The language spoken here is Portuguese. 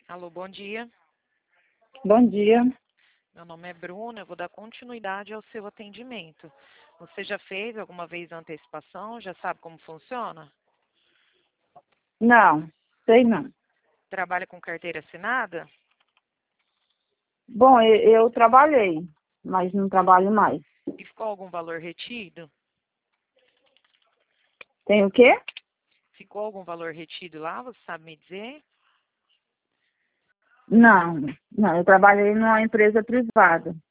Alô, bom dia. Bom dia. Meu nome é Bruna, eu vou dar continuidade ao seu atendimento. Você já fez alguma vez a antecipação? Já sabe como funciona? Não, sei não. Trabalha com carteira assinada? Bom, eu trabalhei, mas não trabalho mais. E ficou algum valor retido? Tem o quê? Ficou algum valor retido lá? Você sabe me dizer? Não, eu trabalhei numa empresa privada.